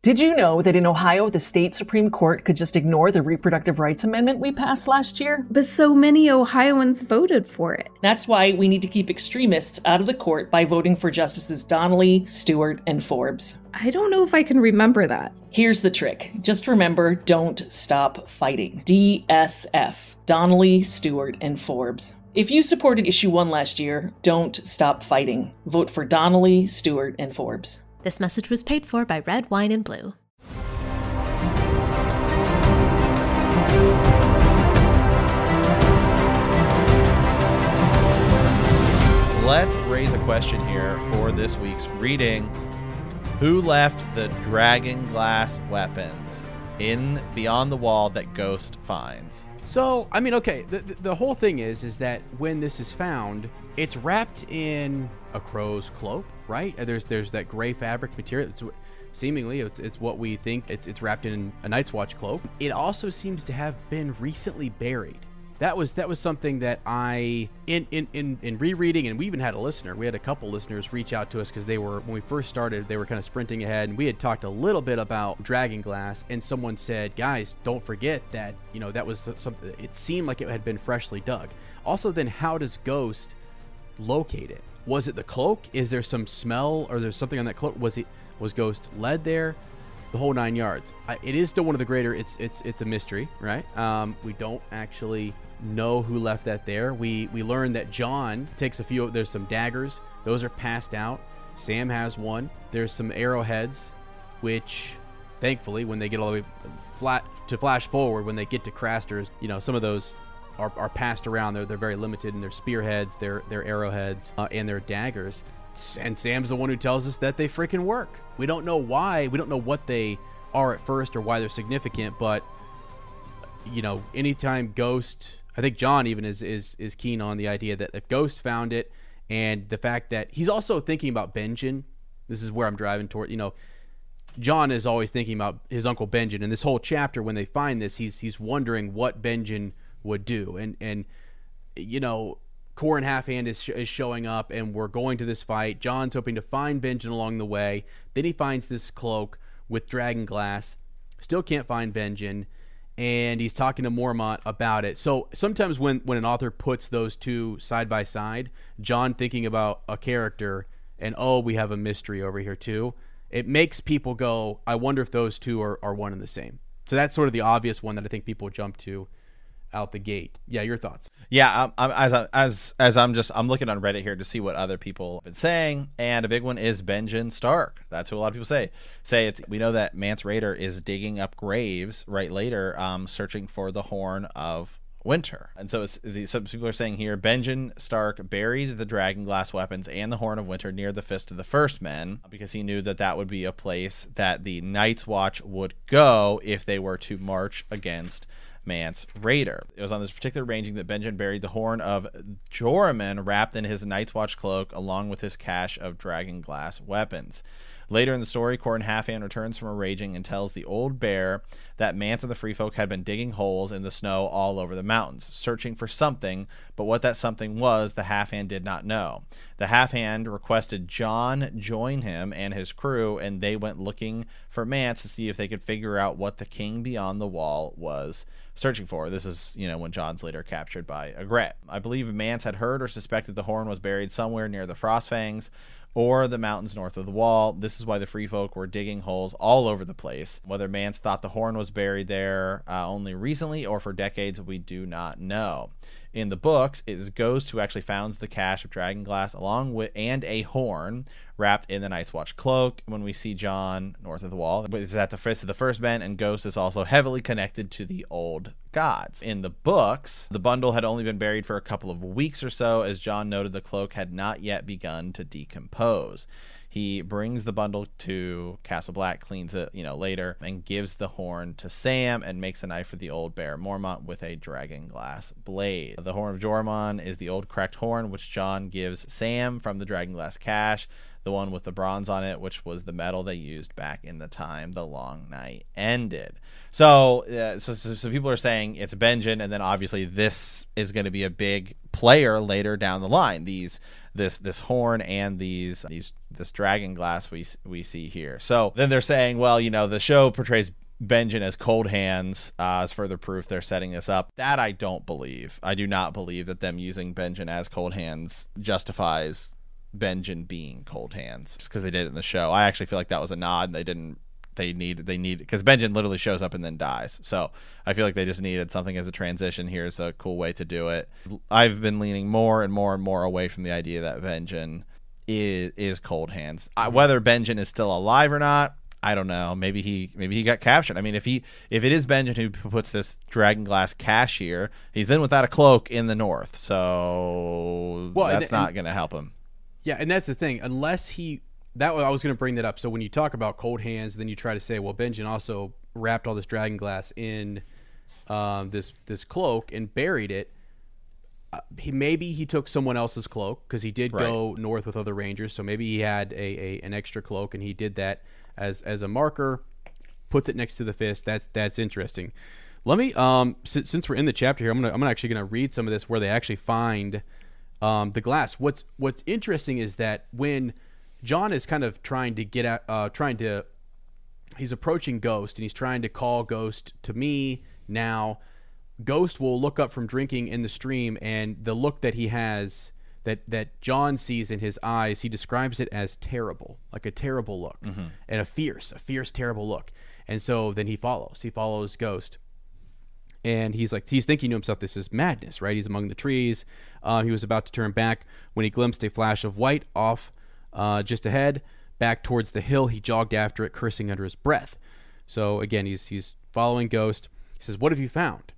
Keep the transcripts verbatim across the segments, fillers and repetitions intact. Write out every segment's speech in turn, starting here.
Did you know that in Ohio, the state Supreme Court could just ignore the reproductive rights amendment we passed last year? But so many Ohioans voted for it. That's why we need to keep extremists out of the court by voting for Justices Donnelly, Stewart, and Forbes. I don't know if I can remember that. Here's the trick. Just remember, don't stop fighting. D S F. Donnelly, Stewart, and Forbes. If you supported issue one last year, don't stop fighting. Vote for Donnelly, Stewart, and Forbes. This message was paid for by Red Wine and Blue. Let's raise a question here for this week's reading. Who left the dragon glass weapons in Beyond the Wall that Ghost finds? So, I mean, okay, the, the, the whole thing is, is that when this is found, it's wrapped in a crow's cloak, right? There's there's that gray fabric material. It's, seemingly, it's, it's what we think. It's, it's wrapped in a Night's Watch cloak. It also seems to have been recently buried. That was that was something that I, in, in, in, in rereading, and we even had a listener, we had a couple listeners reach out to us because they were, when we first started, they were kind of sprinting ahead, and we had talked a little bit about Dragonglass, and someone said, guys, don't forget that, you know, that was something, it seemed like it had been freshly dug. Also, then how does Ghost locate it? Was it the cloak? Is there some smell, or there's something on that cloak? Was it, was Ghost led there? The whole nine yards. I, it is still one of the greater, it's it's it's a mystery, right? Um, we don't actually know who left that there. We we learned that John takes a few, there's some daggers. Those are passed out. Sam has one. There's some arrowheads, which thankfully, when they get all the way flat to flash forward, when they get to Craster's, you know, some of those are, are passed around. They're, they're very limited in their spearheads, their, their arrowheads, uh, and their daggers. And Sam's the one who tells us that they freaking work. We don't know why. We don't know what they are at first or why they're significant. But, you know, anytime Ghost, I think John even is is is keen on the idea that if Ghost found it, and the fact that he's also thinking about Benjen. This is where I'm driving toward. You know, John is always thinking about his uncle Benjen. And this whole chapter, when they find this, he's he's wondering what Benjen would do. And, and you know, Qhorin Halfhand is, sh- is showing up, and we're going to this fight. John's hoping to find Benjen along the way. Then he finds this cloak with Dragonglass. Still can't find Benjen, and he's talking to Mormont about it. So sometimes when, when an author puts those two side by side, John thinking about a character, and oh, we have a mystery over here too, it makes people go, I wonder if those two are, are one and the same. So that's sort of the obvious one that I think people jump to out the gate. Yeah, your thoughts? Yeah, I'm, I'm, as I, as as I'm just I'm looking on Reddit here to see what other people have been saying, and a big one is Benjen Stark. That's what a lot of people say. Say it's, we know that Mance Rayder is digging up graves right later, um, searching for the Horn of Winter, and so it's, the, some people are saying here Benjen Stark buried the Dragonglass weapons and the Horn of Winter near the Fist of the First Men because he knew that that would be a place that the Night's Watch would go if they were to march against Mance Rayder. It was on this particular ranging that Benjen buried the horn of Joramun wrapped in his Night's Watch cloak along with his cache of Dragonglass weapons. Later in the story, Qhorin Halfhand returns from a raging and tells the old bear that Mance and the Free Folk had been digging holes in the snow all over the mountains, searching for something, but what that something was, the Halfhand did not know. The Halfhand requested John join him and his crew, and they went looking for Mance to see if they could figure out what the King Beyond the Wall was searching for. This is, you know, when John's later captured by Ygritte. I believe Mance had heard or suspected the horn was buried somewhere near the Frostfangs or the mountains north of the Wall. This is why the Free Folk were digging holes all over the place. Whether Mance thought the horn was buried there uh, only recently or for decades, we do not know. In the books, it is Ghost who actually founds the cache of Dragonglass along with and a horn wrapped in the Night's Watch cloak. When we see John north of the Wall, it's at the Fist of the First Men, and Ghost is also heavily connected to the old gods. In the books, the bundle had only been buried for a couple of weeks or so, as John noted the cloak had not yet begun to decompose. He brings the bundle to Castle Black, cleans it, you know, later, and gives the horn to Sam and makes a knife for the old bear Mormont with a Dragonglass blade. The Horn of Joramun is the old cracked horn, which John gives Sam from the Dragonglass cache, the one with the bronze on it, which was the metal they used back in the time the Long Night ended. So, uh, so, so, so people are saying it's Benjen, and then obviously this is going to be a big player later down the line. These this this horn and these these this dragon glass we we see here. So then they're saying, well, you know, the show portrays Benjen as cold hands uh, as further proof they're setting this up. That I don't believe. I do not believe that them using Benjen as cold hands justifies Benjen being cold hands just because they did it in the show. I actually feel like that was a nod. They didn't. They need. They need because Benjen literally shows up and then dies. So I feel like they just needed something as a transition. Here's a cool way to do it. I've been leaning more and more and more away from the idea that Benjen is is cold hands. I, whether Benjen is still alive or not, I don't know. Maybe he maybe he got captured. I mean, if he if it is Benjen who puts this dragon glass cache here, he's then without a cloak in the north. So well, that's and, not going to help him. Yeah, and that's the thing. Unless he that I was going to bring that up. So when you talk about cold hands, then you try to say, well, Benjen also wrapped all this dragon glass in um, this this cloak and buried it. Uh, he maybe he took someone else's cloak because he did right. go north with other rangers. So maybe he had a, a an extra cloak and he did that as as a marker, puts it next to the fist. That's that's interesting. Let me um since, since we're in the chapter here, I'm gonna I'm actually gonna read some of this where they actually find um the glass. What's what's interesting is that when Jon is kind of trying to get at uh trying to he's approaching Ghost and he's trying to call Ghost to me now. Ghost will look up from drinking in the stream, and the look that he has that that Jon sees in his eyes, he describes it as terrible, like a terrible look, mm-hmm. and a fierce, a fierce, terrible look. And so then he follows. He follows Ghost, and he's like, he's thinking to himself, this is madness, right? He's among the trees. Uh, he was about to turn back when he glimpsed a flash of white off uh, just ahead, back towards the hill. He jogged after it, cursing under his breath. So again, he's he's following Ghost. He says, "What have you found?"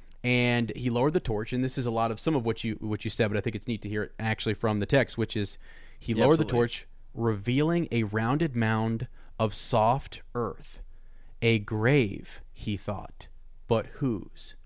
And he lowered the torch, and this is a lot of some of what you what you said, but I think it's neat to hear it actually from the text, which is he yeah, lowered absolutely. the torch, revealing a rounded mound of soft earth. A grave, he thought, but whose?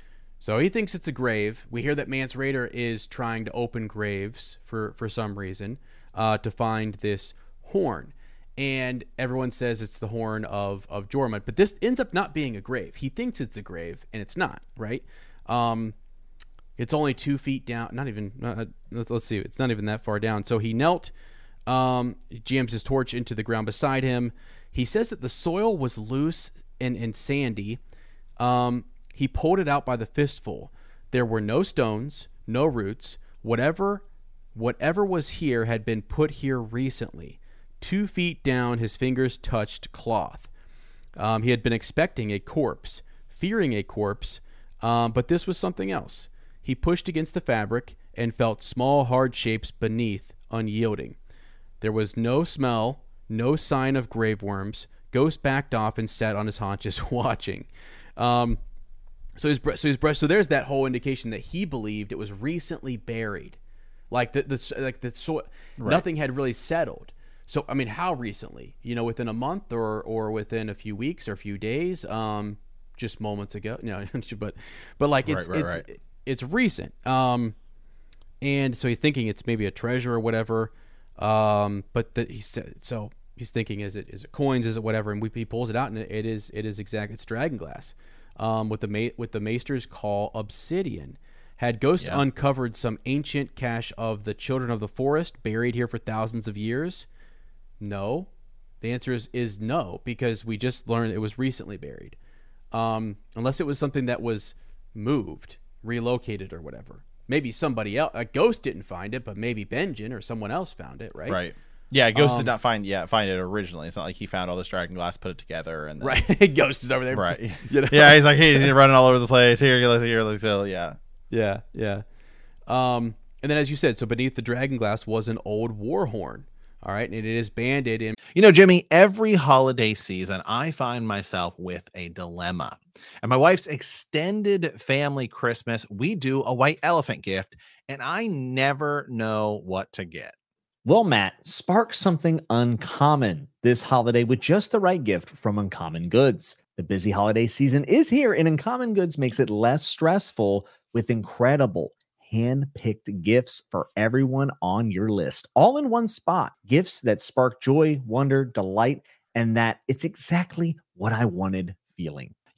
So he thinks it's a grave. We hear that Mance Rayder is trying to open graves for, for some reason uh, to find this horn. And everyone says it's the horn of, of Jormungand. But this ends up not being a grave. He thinks it's a grave, and it's not, right? Um, it's only two feet down. Not even, uh, let's see. It's not even that far down. So he knelt, um, jams his torch into the ground beside him. He says that the soil was loose and, and sandy. Um, he pulled it out by the fistful. There were no stones, no roots. Whatever, whatever was here had been put here recently. Two feet down, his fingers touched cloth. Um, he had been expecting a corpse, fearing a corpse, um, but this was something else. He pushed against the fabric and felt small, hard shapes beneath, unyielding. There was no smell, no sign of grave worms. Ghost backed off and sat on his haunches, watching. Um, so his so his breast. So there's that whole indication that he believed it was recently buried, like the the like the so right. Nothing had really settled. So, I mean, how recently? You know, within a month or or within a few weeks or a few days? Um, just moments ago. No, but but like it's right, right, it's right. it's recent. Um, and so he's thinking it's maybe a treasure or whatever. Um, but the, he said so. He's thinking, is it is it coins? Is it whatever? And we, he pulls it out, and it, it is it is exact. It's dragon glass. Um, with the ma- with the maesters call obsidian. Had Ghost yeah. uncovered some ancient cache of the children of the forest buried here for thousands of years? No. The answer is, is no, because we just learned it was recently buried. Um, unless it was something that was moved, relocated, or whatever. Maybe somebody else, a Ghost didn't find it, but maybe Benjen or someone else found it, right? Right. Yeah, Ghost um, did not find yeah find it originally. It's not like he found all this dragon glass, put it together, and then, right. Ghost is over there, right? You know? Yeah, he's like he's running all over the place. Here, here, here, here, yeah, yeah, yeah. Um, and then, as you said, so beneath the dragon glass was an old war horn. All right, and it is banded in. You know, Jimmy, every holiday season, I find myself with a dilemma. At my wife's extended family Christmas, we do a white elephant gift, and I never know what to get. Well, Matt, spark something uncommon this holiday with just the right gift from Uncommon Goods. The busy holiday season is here, and Uncommon Goods makes it less stressful with incredible hand-picked gifts for everyone on your list, all in one spot. Gifts that spark joy, wonder, delight, and that it's exactly what I wanted feeling.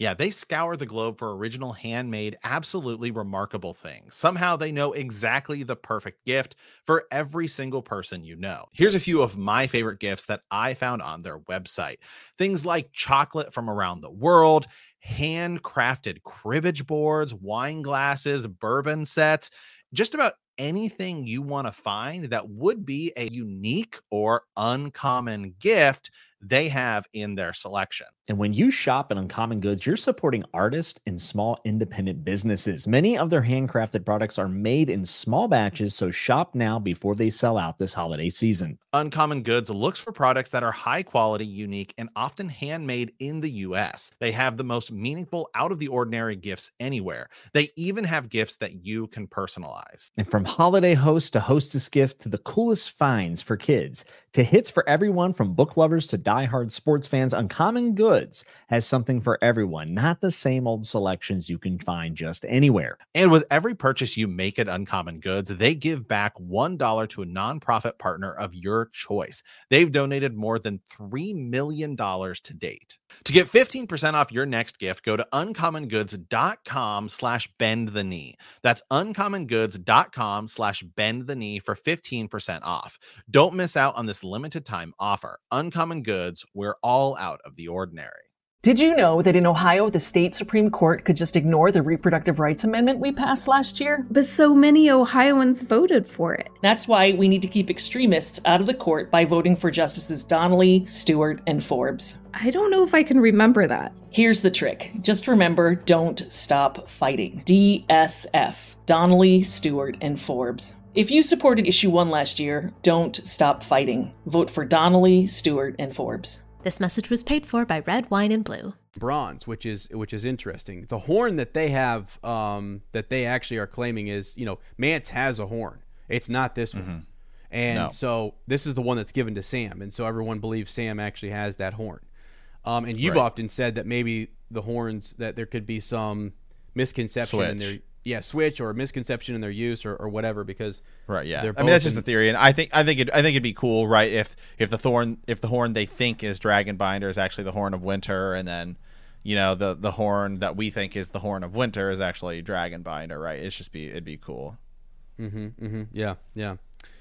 Yeah, they scour the globe for original handmade, absolutely remarkable things. Somehow they know exactly the perfect gift for every single person you know. Here's a few of my favorite gifts that I found on their website. Things like chocolate from around the world, handcrafted cribbage boards, wine glasses, bourbon sets, just about anything you want to find that would be a unique or uncommon gift they have in their selection. And when you shop at Uncommon Goods, you're supporting artists and small independent businesses. Many of their handcrafted products are made in small batches, so shop now before they sell out this holiday season. Uncommon Goods looks for products that are high quality, unique, and often handmade in the U S. They have the most meaningful, out of the ordinary gifts anywhere. They even have gifts that you can personalize. And from holiday host to hostess gift to the coolest finds for kids to hits for everyone from book lovers to diehard sports fans, Uncommon Goods has something for everyone, not the same old selections you can find just anywhere. And with every purchase you make at Uncommon Goods, they give back one dollar to a nonprofit partner of your choice. They've donated more than three million dollars to date. To get fifteen percent off your next gift, go to uncommongoods.com slash bend the knee. That's uncommongoods.com slash bend the knee for fifteen percent off. Don't miss out on this limited time offer. Uncommon Goods, we're all out of the ordinary. Did you know that in Ohio, the state Supreme Court could just ignore the Reproductive Rights Amendment we passed last year? But so many Ohioans voted for it. That's why we need to keep extremists out of the court by voting for Justices Donnelly, Stewart, and Forbes. I don't know if I can remember that. Here's the trick. Just remember, don't stop fighting. D S F. Donnelly, Stewart, and Forbes. If you supported issue one last year, don't stop fighting. Vote for Donnelly, Stewart, and Forbes. This message was paid for by Red Wine and Blue. Bronze, which is which is interesting. The horn that they have, um, that they actually are claiming is, you know, Mance has a horn. It's not this one. Mm-hmm. And no. so this is the one that's given to Sam. And so everyone believes Sam actually has that horn. Um, and you've right. often said that maybe the horns, that there could be some misconception Switch. in their yeah switch or misconception in their use or, or whatever, because right yeah I mean that's just in, the theory, and I think I think it I think it'd be cool, right, if if the thorn if the horn they think is Dragonbinder is actually the Horn of Winter, and then you know the the horn that we think is the Horn of Winter is actually Dragonbinder, right? It's just be it'd be cool. Mm-hmm. Mm-hmm. Yeah. Yeah.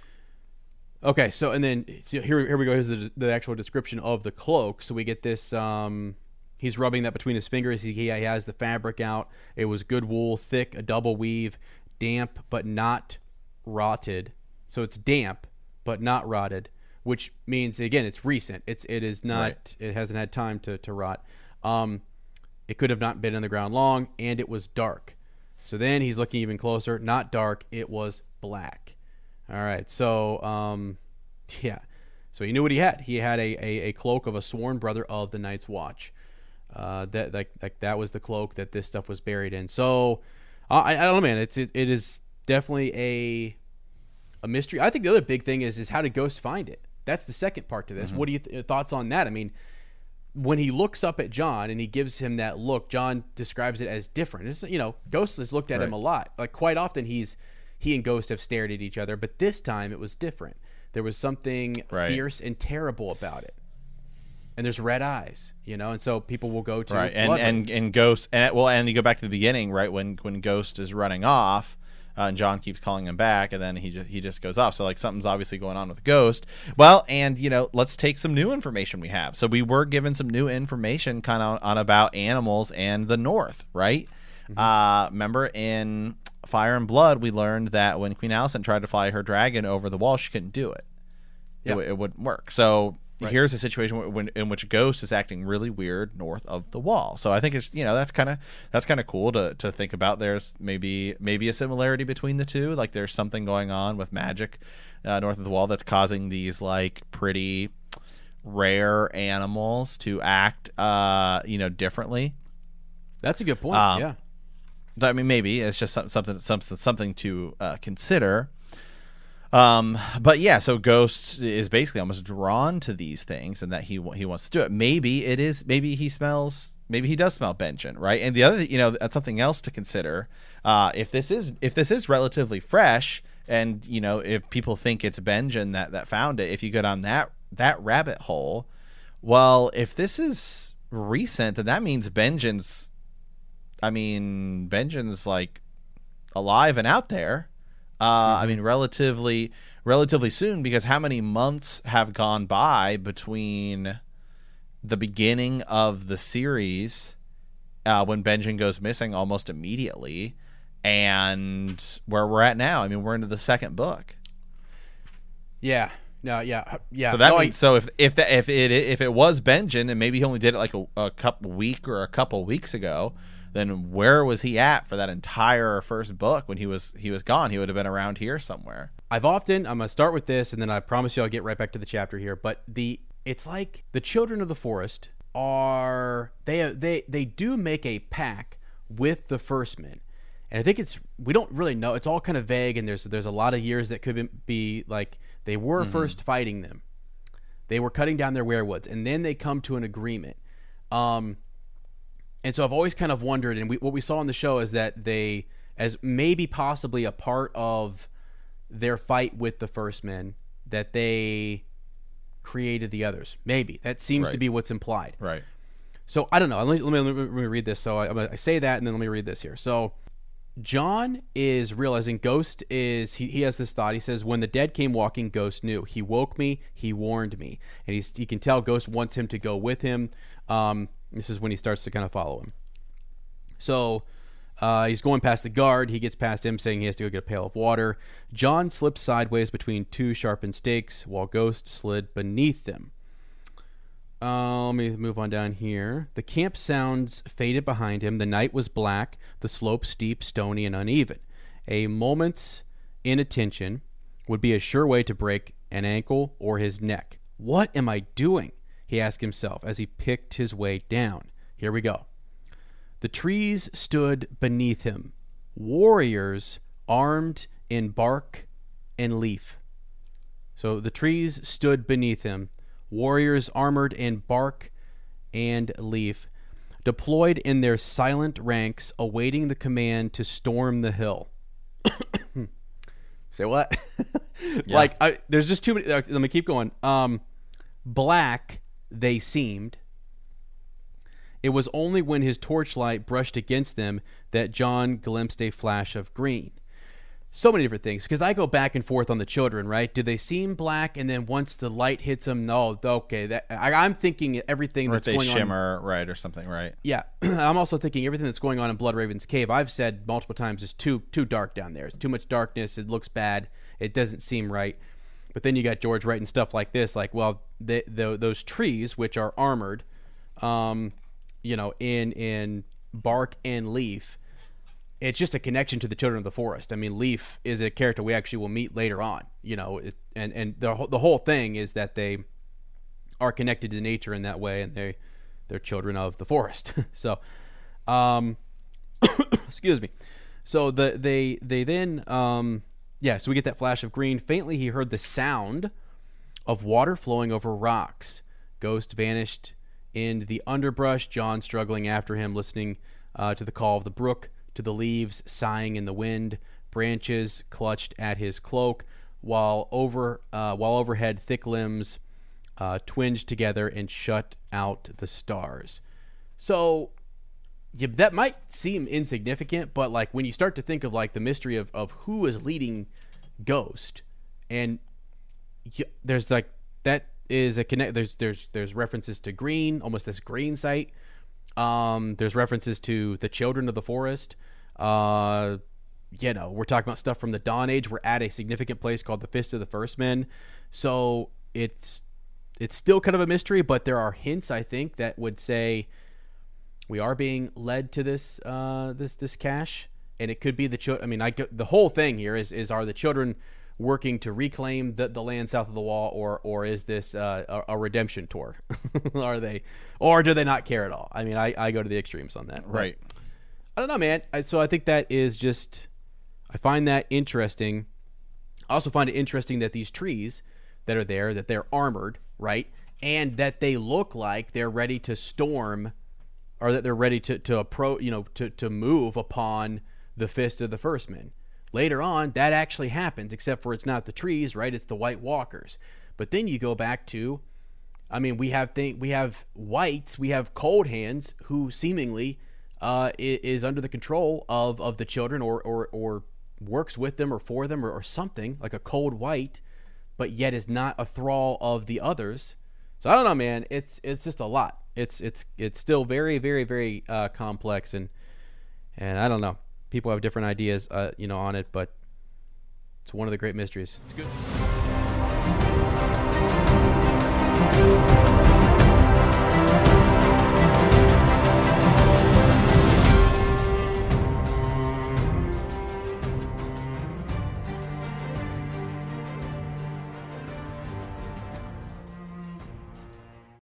Okay. So and then so here here we go. Here's the the actual description of the cloak. So we get this. Um, He's rubbing that between his fingers. He, he has the fabric out. It was good wool, thick, a double weave, damp but not rotted. So it's damp but not rotted, which means, again, it's recent. It's it is not. Right. It hasn't had time to to rot. Um, it could have not been in the ground long, and it was dark. So then he's looking even closer. Not dark. It was black. All right. So um, yeah. So he knew what he had. He had a a, a cloak of a sworn brother of the Night's Watch. Uh, that like like that was the cloak that this stuff was buried in. So I, I don't know, man. It's it, it is definitely a a mystery. I think the other big thing is is how did Ghost find it? That's the second part to this. Mm-hmm. What are your th- thoughts on that? I mean, when he looks up at John and he gives him that look, John describes it as different. It's, you know, Ghost has looked at right. him a lot. Like quite often, he's he and Ghost have stared at each other, but this time it was different. There was something right. fierce and terrible about it. And there's red eyes, you know, and so people will go to right, and and and Ghost, and well, and you go back to the beginning, right, when when Ghost is running off, uh, and John keeps calling him back, and then he just, he just goes off. So like something's obviously going on with Ghost. Well, and you know, let's take some new information we have. So we were given some new information, kind of on about animals and the North, right? Mm-hmm. Uh, remember in Fire and Blood, we learned that when Queen Alicent tried to fly her dragon over the wall, she couldn't do it. Yep. It, it wouldn't work. So. Right. Here's a situation when, in which Ghost is acting really weird north of the wall. So I think it's you know that's kind of that's kind of cool to to think about. There's maybe maybe a similarity between the two. Like there's something going on with magic uh, north of the wall that's causing these like pretty rare animals to act uh, you know differently. That's a good point. Um, yeah. I mean, maybe it's just something something something to uh, consider. Um, but yeah, so Ghost is basically almost drawn to these things, and that he he wants to do it. Maybe it is. Maybe he smells. Maybe he does smell Benjen, right? And the other, you know, that's something else to consider. Uh, if this is if this is relatively fresh, and you know, if people think it's Benjen that that found it, if you go down that that rabbit hole, well, if this is recent, then that means Benjen's, I mean, Benjen's like alive and out there. Uh, mm-hmm. I mean, relatively, relatively soon, because how many months have gone by between the beginning of the series, uh, when Benjen goes missing almost immediately, and where we're at now? I mean, we're into the second book. Yeah. No. Yeah. Yeah. So that no, means I, so if if the, if it if it was Benjen and maybe he only did it like a, a couple week or a couple weeks ago, then where was he at for that entire first book when he was he was gone? He would have been around here somewhere. I've often I'm gonna start with this, and then I promise you I'll get right back to the chapter here. But the it's like the children of the forest are they they they do make a pact with the First Men. And I think it's we don't really know. It's all kind of vague, and there's there's a lot of years that could be like they were mm-hmm. first fighting them. They were cutting down their werewoods, and then they come to an agreement. Um, and so I've always kind of wondered, and we, what we saw on the show is that they, as maybe possibly a part of their fight with the First Men, that they created the others. Maybe that seems right. to be what's implied. Right. So I don't know. Let me let me, let me read this. So I, I say that, and then let me read this here. So. John is realizing Ghost is he, he has this thought. He says, when the dead came walking, Ghost knew. He woke me, he warned me. And he's he can tell Ghost wants him to go with him. Um, this is when he starts to kind of follow him. So uh, he's going past the guard. He gets past him, saying he has to go get a pail of water. John slipped sideways between two sharpened stakes, while Ghost slid beneath them. Uh, let me move on down here. The camp sounds faded behind him. The night was black, the slope steep, stony, and uneven. A moment's inattention would be a sure way to break an ankle or his neck. What am I doing? He asked himself as he picked his way down. Here we go. The trees stood beneath him. Warriors armed in bark and leaf. So the trees stood beneath him. Warriors armored in bark and leaf, deployed in their silent ranks, awaiting the command to storm the hill. Say what? yeah. Like, I, there's just too many. Uh, let me keep going. Um, black, they seemed. It was only when his torchlight brushed against them that John glimpsed a flash of green. So many different things, because I go back and forth on the children, right? Do they seem black, and then once the light hits them, no, okay. That I, I'm thinking everything or that's they going shimmer, on, right, or something, right? Yeah, I'm also thinking everything that's going on in Bloodraven's cave. I've said multiple times is too too dark down there. It's too much darkness. It looks bad. It doesn't seem right. But then you got George writing stuff like this, like, well, the, the, those trees which are armored, um, you know, in in bark and leaf. It's just a connection to the children of the forest. I mean, Leaf is a character we actually will meet later on, you know, it, and and the the whole thing is that they are connected to nature in that way, and they they're children of the forest. so, um, excuse me. So the they they then um yeah. So we get that flash of green. Faintly, he heard the sound of water flowing over rocks. Ghost vanished in the underbrush. John struggling after him, listening uh, to the call of the brook. To the leaves sighing in the wind, branches clutched at his cloak, while over uh, while overhead thick limbs uh, twinged together and shut out the stars. So yeah, that might seem insignificant, but like when you start to think of like the mystery of, of who is leading Ghost, and you, there's like that is a connect. There's there's there's references to green, almost this green site. Um, there's references to the children of the forest. Uh, you know, we're talking about stuff from the Dawn Age. We're at a significant place called the Fist of the First Men. So it's it's still kind of a mystery, but there are hints, I think, that would say we are being led to this uh, this this cache, and it could be the children. I mean, I the whole thing here is is are the children working to reclaim the, the land south of the wall, or or is this uh, a, a redemption tour? Are they, or do they not care at all? I mean, I, I go to the extremes on that. Right. I don't know, man. I, so I think that is just, I find that interesting. I also find it interesting that these trees that are there, that they're armored, right? And that they look like they're ready to storm, or that they're ready to, to approach, you know, to, to move upon the Fist of the First Men. Later on, that actually happens, except for it's not the trees, right? It's the White Walkers. But then you go back to I mean, we have th- we have Whites, we have Cold Hands, who seemingly uh, is under the control of, of the children, or, or or works with them or for them, or, or something like a Cold White, but yet is not a thrall of the others. So I don't know, man. It's it's just a lot. It's it's it's still very very very uh, complex, and and I don't know. People have different ideas, uh, you know, on it, but it's one of the great mysteries. It's good.